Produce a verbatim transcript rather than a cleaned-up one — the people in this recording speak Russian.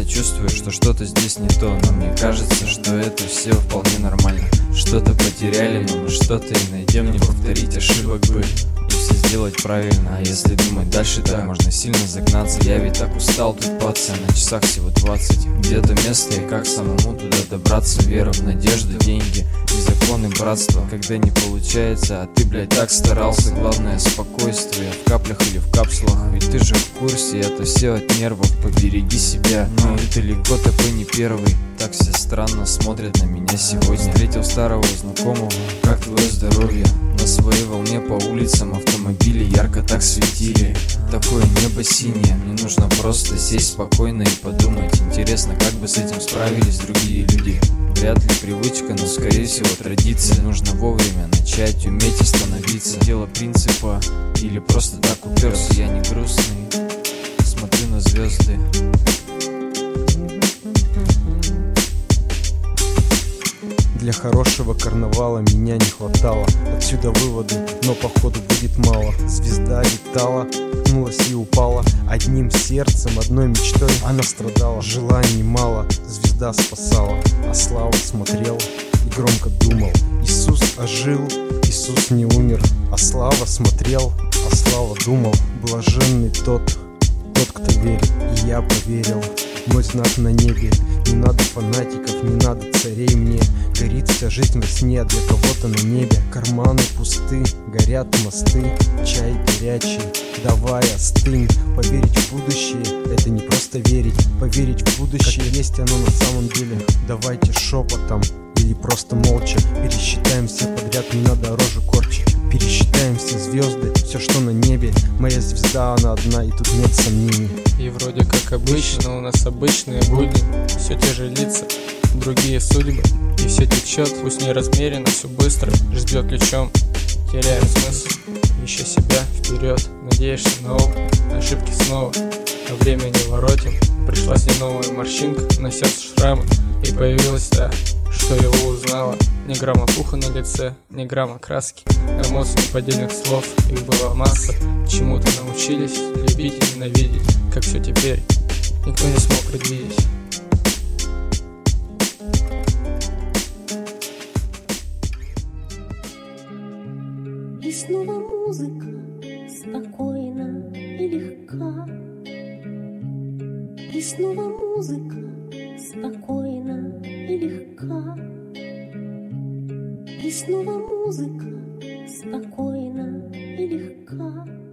часто чувствую, что что-то здесь не то, но мне кажется, что это все вполне нормально. Что-то потеряли, но мы что-то и найдем. Не повторить ошибок бы и все сделать правильно. А если думать дальше, так можно сильно загнаться. Я ведь так устал тут паться, на часах всего двадцать. Где-то место и как самому туда добраться. Вера в надежду, деньги и законы братства. Когда не получается, а ты, блядь, так старался. Главное спокойствие в каплях или в капсулах. Ведь ты же в курсе, это все от нервов. Побереги себя, но и далеко такой не первый. Так все странно смотрят на меня сегодня. Встретил старого знакомого, как твое здоровье? На своей волне по улицам автомобили ярко так светили. Такое небо синее, мне нужно просто сесть спокойно и подумать. Интересно, как бы с этим справились другие люди. Вряд ли привычка, но скорее всего традиция. Нужно вовремя начать, уметь остановиться. Дело принципа или просто так уперся. Я не грустный, смотрю на звезды. Для хорошего карнавала меня не хватало. Отсюда выводы, но походу будет мало. Звезда летала, ткнулась и упала. Одним сердцем, одной мечтой она страдала. Желаний мало, звезда спасала. А Слава смотрел и громко думал: Иисус ожил, Иисус не умер. А Слава смотрел, а Слава думал: блаженный тот, тот, кто верит. И я поверил. Мой знак на небе. Не надо фанатиков, не надо царей мне. Горит вся жизнь во сне, а для кого-то на небе. Карманы пусты, горят мосты. Чай горячий, давай остынь. Поверить в будущее, это не просто верить. Поверить в будущее, как есть оно на самом деле. Давайте шепотом или просто молча пересчитаем все подряд, не надо рожу корчить. Пересчитаем все звезды, все что на небе. Моя звезда, она одна, и тут нет сомнений. И вроде как обычно, у нас обычные будни. Все те же лица, другие судьбы. И все течет, пусть не размеренно, все быстро. Ждет ключом, теряем смысл. Ища себя вперед, надеешься на опыт. Ошибки снова, а время не воротим. Пришлась не новая морщинка, на сердце шрамы. И появилась та, что его узнала. Ни грамма пуха на лице, ни грамма краски. Эмоций неподдельных слов, их была масса. Чему-то научились любить и ненавидеть. Как все теперь, никто не смог предвидеть. И снова музыка, спокойна и легка. И снова музыка, спокойна и легка. И снова музыка, спокойна и легка.